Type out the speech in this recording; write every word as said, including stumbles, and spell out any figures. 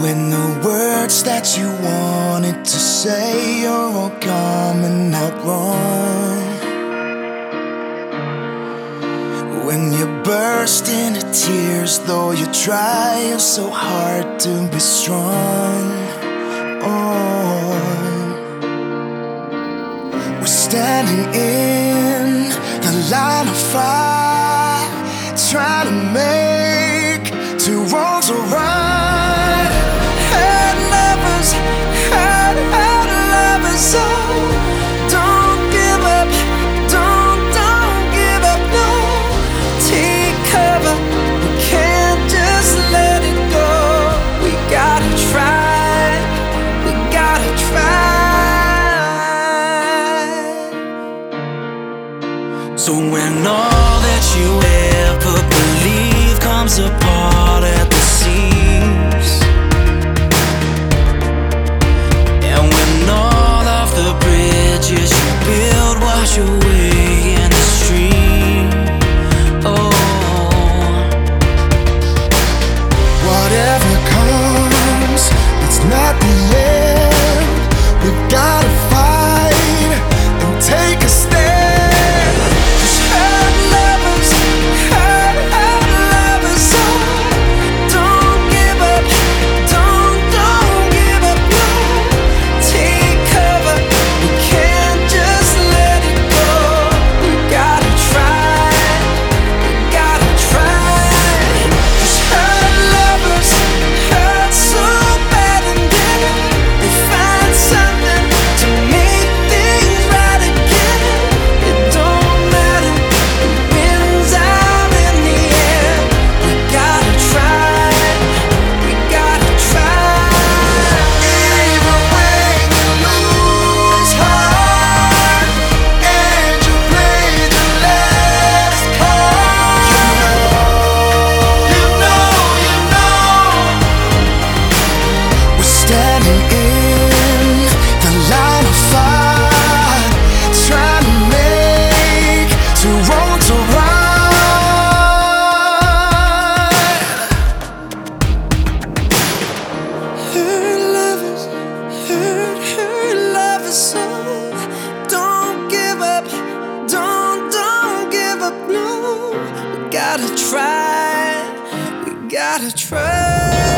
When the words that you wanted to say are all coming out wrong, when you burst into tears, though you try so hard to be strong. Oh, we're standing in the line of fire, trying to make two wrongs right. Hurt lovers, hurt, hurt lovers, oh, don't give up, don't, don't give up, no. Take cover, we can't just let it go. We gotta try, we gotta try. So when all that you ever believe comes apart at the seams, and when all of the bridges you build wash away in the stream, oh, whatever comes, it's not the end. We've gotta fight and take a stand. Gotta try, we gotta try.